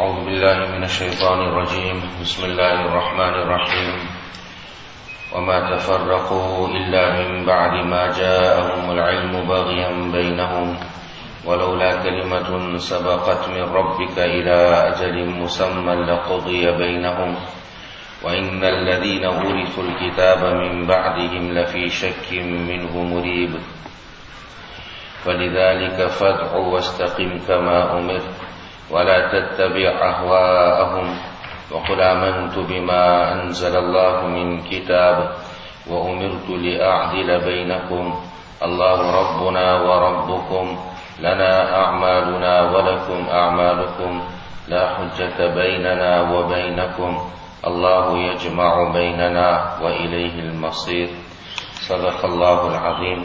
أعوذ بالله من الشيطان الرجيم بسم الله الرحمن الرحيم وما تفرقوا إلا من بعد ما جاءهم العلم بغيا بينهم ولولا كلمة سبقت من ربك إلى أجل مسمى لقضي بينهم وإن الذين ورثوا الكتاب من بعدهم لفي شك منه مريب فلذلك فادع واستقم كما أمرت ولا تتبع أهواءهم وقل آمنت بما أنزل الله من كتاب وأمرت لأعدل بينكم الله ربنا وربكم لنا أعمالنا ولكم أعمالكم لا حجة بيننا وبينكم الله يجمع بيننا وإليه المصير صدق الله العظيم.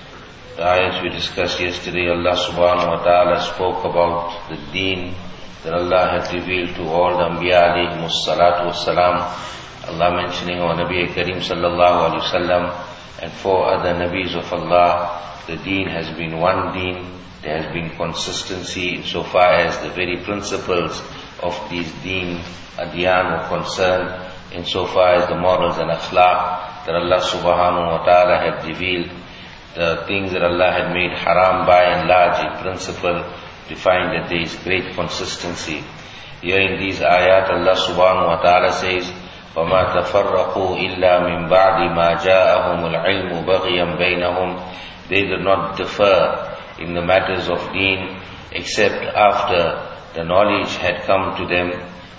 The ayahs we discussed yesterday, Allah subhanahu wa ta'ala spoke about the deen that Allah had revealed to all the Anbiya alayhimus salatu wassalam. Allah mentioning our Nabi Kareem sallallahu alayhi wasallam and four other Nabis of Allah. The deen has been one deen. There has been consistency insofar as the very principles of these deen, adyan were concerned, insofar as the morals and akhlaq that Allah subhanahu wa ta'ala had revealed. The things that Allah had made haram by and large in principle, defined that there is great consistency. Here in these ayat, Allah subhanahu wa ta'ala says, وَمَا تَفَرَّقُوا إِلَّا مِن بَعْدِ مَا جَاءَهُمُ الْعِلْمُ بَغْيًا بَيْنَهُمْ. They did not differ in the matters of deen except after the knowledge had come to them,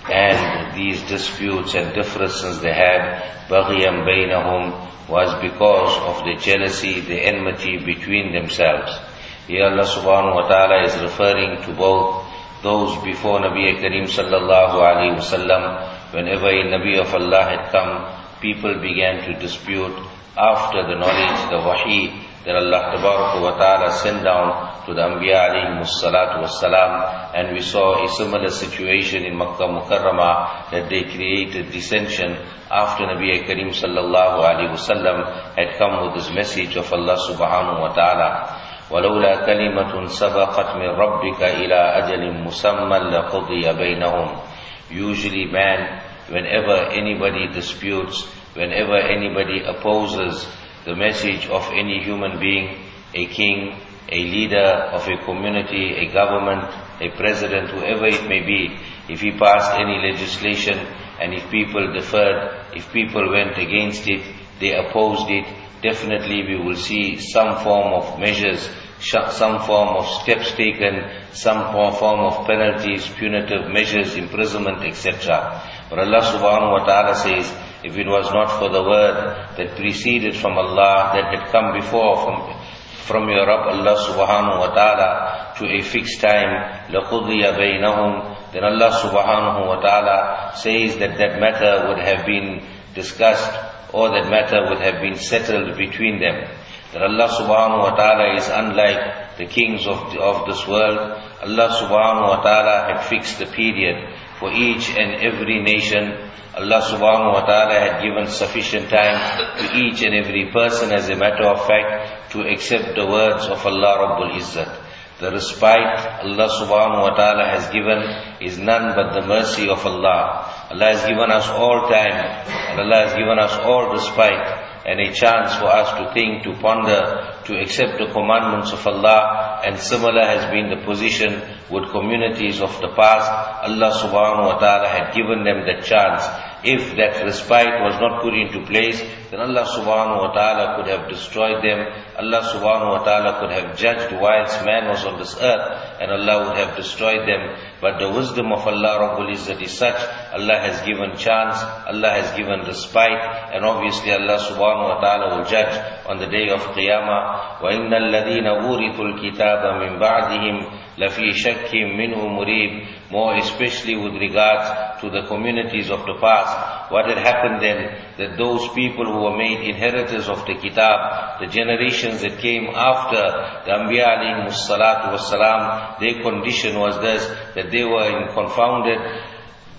and these disputes and differences they had, بَغْيًا بَيْنَهُمْ, was because of the jealousy, the enmity between themselves. Here Allah subhanahu wa ta'ala is referring to both those before Nabi Kareem sallallahu alayhi wasallam. Whenever a Nabi of Allah had come, people began to dispute after the knowledge, the wahi that Allah tabaraka wa ta'ala sent down to the Anbiya alayhimus salatu wassalam. And we saw a similar situation in Makkah Mukarramah, that they created dissension after Nabi Kareem sallallahu alayhi wasallam had come with this message of Allah subhanahu wa ta'ala. وَلَوْلَا كَلِمَةٌ سَبَقَتْ مِنْ رَبِّكَ إِلَىٰ أَجَلٍ مُسَمًّى لَقُضِيَ بَيْنَهُمْ. Usually man, whenever anybody disputes, whenever anybody opposes the message of any human being, a king, a leader of a community, a government, a president, whoever it may be, if he passed any legislation and if people deferred, if people went against it, they opposed it, definitely we will see some form of measures, some form of steps taken, some form of penalties, punitive measures, imprisonment, etc. But Allah subhanahu wa ta'ala says, if it was not for the word that preceded from Allah, that had come before from your Rabb Allah subhanahu wa ta'ala to a fixed time, لَقُضِيَ بَيْنَهُمْ, then Allah subhanahu wa ta'ala says that that matter would have been discussed, or that matter would have been settled between them. That Allah subhanahu wa ta'ala is unlike the kings of this world. Allah subhanahu wa ta'ala had fixed the period for each and every nation. Allah subhanahu wa ta'ala had given sufficient time to each and every person, as a matter of fact, to accept the words of Allah Rabbul Izzat. The respite Allah subhanahu wa ta'ala has given is none but the mercy of Allah. Allah has given us all time, and Allah has given us all respite, and a chance for us to think, to ponder, to accept the commandments of Allah. And similar has been the position with communities of the past. Allah subhanahu wa ta'ala had given them that chance. If that respite was not put into place, then Allah subhanahu wa ta'ala could have destroyed them. Allah subhanahu wa ta'ala could have judged whilst man was on this earth, and Allah would have destroyed them. But the wisdom of Allah Rabbul Izzat is such, Allah has given chance, Allah has given respite, and obviously Allah subhanahu wa ta'ala will judge on the day of Qiyamah. وَإِنَّ الَّذِينَ أُورِثُوا الْكِتَابَ مِنْ بَعْدِهِمْ لَفِي شَكٍّ مِّنْهُ مُرِيبٍ. More especially with regards to the communities of the past. What had happened then, that those people who were made inheritors of the kitab, the generations that came after the Anbiya alayhimus salatu wassalam, their condition was this, that they were confounded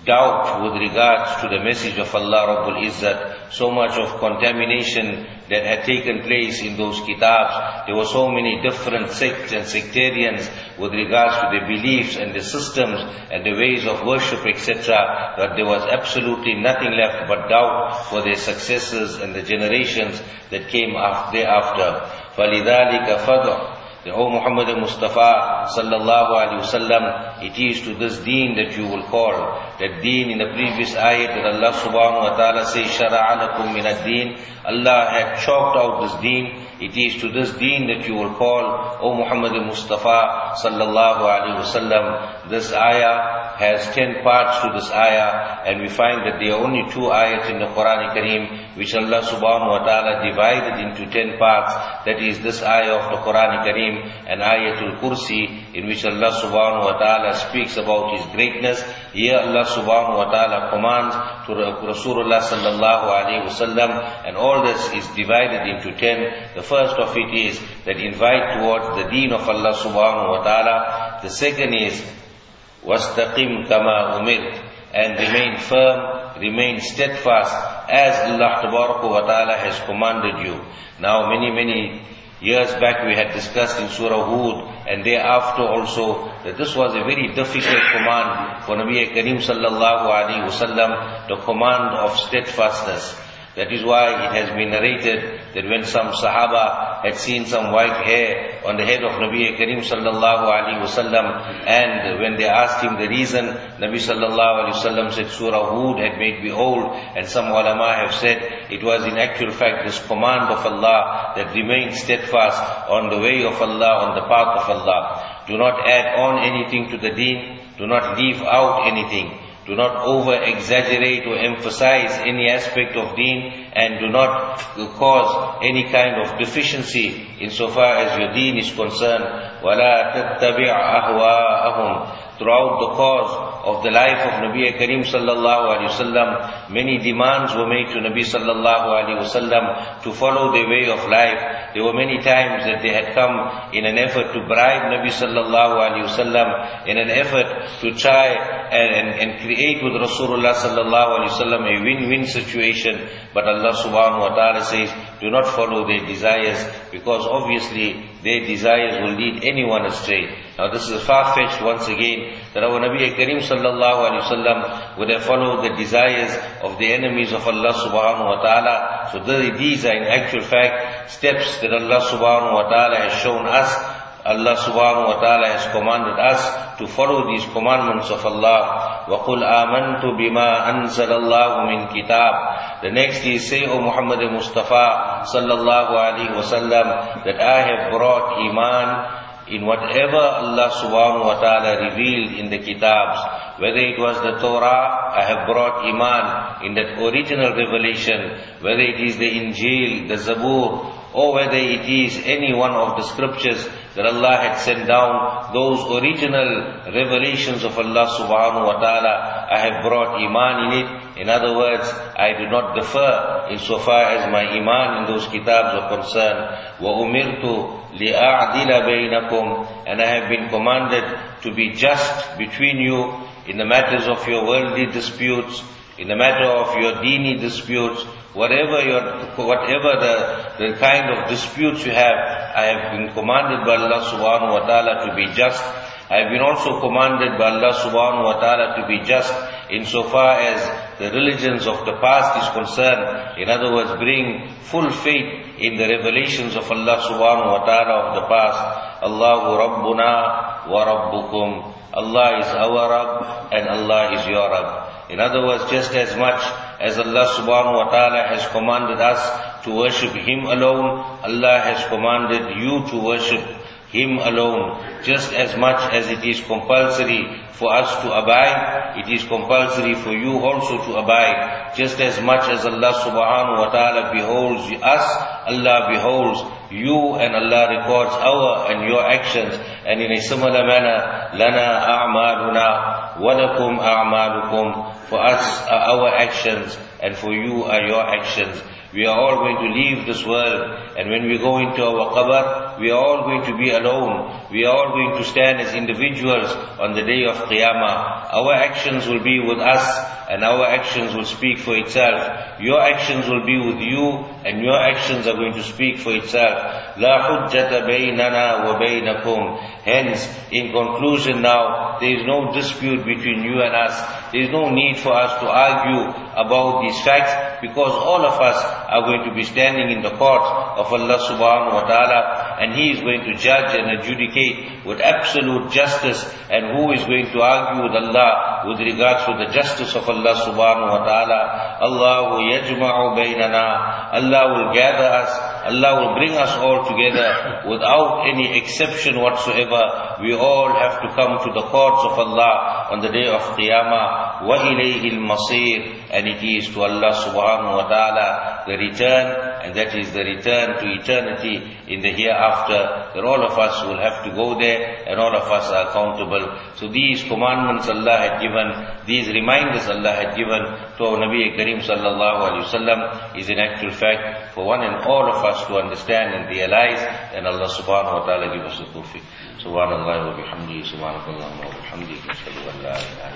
doubt with regards to the message of Allah Rabbul Izzat, so much of contamination that had taken place in those kitabs. There were so many different sects and sectarians with regards to their beliefs and the systems and the ways of worship, etc., that there was absolutely nothing left but doubt for their successors and the generations that came thereafter. فَلِذَلِكَ فَدْعُ. O Muhammad Mustafa sallallahu alaihi wasallam, it is to this deen that you will call. That deen in the previous ayat that Allah subhanahu wa ta'ala says, shara'a lakum min ad-deen. Allah had chalked out this deen. It is to this deen that you will call, O Muhammad Mustafa sallallahu alaihi wasallam. This ayah has 10 parts to this ayah, and we find that there are only 2 ayats in the Quran Kareem which Allah subhanahu wa ta'ala divided into 10 parts. That is this ayah of the Quran Kareem and Ayatul Kursi, in which Allah subhanahu wa ta'ala speaks about His greatness. Here Allah subhanahu wa ta'ala commands to Rasulullah sallallahu alaihi wasallam, and all this is divided into 10. The first of it is that invite towards the deen of Allah subhanahu wa ta'ala. The second is wastaqim kama umirt, and remain firm, remain steadfast as Allah tabaraka wa ta'ala has commanded you. Now many years back we had discussed in Surah Hud and thereafter also that this was a very difficult command for Nabi Kareem sallallahu alaihi wasallam, the command of steadfastness. That is why it has been narrated that when some Sahaba had seen some white hair on the head of Nabi Kareem sallallahu alaihi wasallam, and when they asked him the reason, Nabi sallallahu alaihi wasallam said Surah Hud had made me old, and some ulama have said it was in actual fact this command of Allah that remain steadfast on the way of Allah, on the path of Allah. Do not add on anything to the deen, do not leave out anything. Do not over-exaggerate or emphasize any aspect of deen, and do not cause any kind of deficiency insofar as your deen is concerned. وَلَا تَتَّبِعْ أَهْوَاءَهُمْ. Throughout the course of the life of Nabi Kareem sallallahu alaihi wasallam, many demands were made to Nabi sallallahu alaihi wasallam to follow their way of life. There were many times that they had come in an effort to bribe Nabi sallallahu alaihi wasallam, in an effort to try and create with Rasulullah sallallahu alaihi wasallam a win-win situation. But Allah subhanahu wa ta'ala says, do not follow their desires, because obviously their desires will lead anyone astray. Now this is far-fetched once again, that our Nabi Kareem sallallahu alaihi wasallam would have followed the desires of the enemies of Allah subhanahu wa ta'ala. So these are in actual fact steps that Allah subhanahu wa ta'ala has shown us. Allah subhanahu wa ta'ala has commanded us to follow these commandments of Allah. وَقُلْ آمَنْتُ بِمَا أَنزَلَ اللَّهُ مِنْ كِتَابٍ. The next is, say, O Muhammad Mustafa sallallahu alaihi wasallam, that I have brought iman in whatever Allah subhanahu wa ta'ala revealed in the kitabs. Whether it was the Torah, I have brought iman in that original revelation. Whether it is the Injil, the Zabur, or whether it is any one of the scriptures that Allah had sent down, those original revelations of Allah subhanahu wa ta'ala, I have brought iman in it. In other words, I do not defer insofar as my iman in those kitabs are concerned. وَأُمِرْتُ لِأَعْدِلَ بَيْنَكُمْ. And I have been commanded to be just between you in the matters of your worldly disputes, in the matter of your dini disputes, whatever the kind of disputes you have, I have been commanded by Allah subhanahu wa ta'ala to be just. I have been also commanded by Allah subhanahu wa ta'ala to be just insofar as the religions of the past is concerned. In other words, bring full faith in the revelations of Allah subhanahu wa ta'ala of the past. Allahu Rabbuna wa Rabbukum. Allah is our Rabb and Allah is your Rabb. In other words, just as much as Allah subhanahu wa ta'ala has commanded us to worship Him alone, Allah has commanded you to worship Him alone. Just as much as it is compulsory for us to abide, it is compulsory for you also to abide. Just as much as Allah subhanahu wa ta'ala beholds us, Allah beholds you, and Allah records our and your actions. And in a similar manner, lana a'maluna wa lakum a'malukum. For us are our actions, and for you are your actions. We are all going to leave this world, and when we go into our qabr, we are all going to be alone. We are all going to stand as individuals on the day of Qiyamah. Our actions will be with us, and our actions will speak for itself. Your actions will be with you, and your actions are going to speak for itself. La hujjata baynana wa baynakum. Hence, in conclusion now, there is no dispute between you and us. There is no need for us to argue about these facts, because all of us are going to be standing in the court of Allah subhanahu wa ta'ala, and He is going to judge and adjudicate with absolute justice. And who is going to argue with Allah with regards to the justice of Allah subhanahu wa ta'ala? Allahu yajma'u baynana. Allah will gather us. Allah will bring us all together without any exception whatsoever. We all have to come to the courts of Allah on the day of Qiyamah. وَإِلَيْهِ الْمَصِيرُ. And it is to Allah subhanahu wa ta'ala the return, and that is the return to eternity in the hereafter, that all of us will have to go there, and all of us are accountable. So these commandments Allah had given, these reminders Allah had given to our Nabi Kareem sallallahu alayhi wa sallam, is in actual fact for one and all of us to understand and realize, and Allah subhanahu wa ta'ala give us the tawfiq. Subhanallah wa bihamdihi, subhanallah wa bihamdihi, ashhadu an la ilaha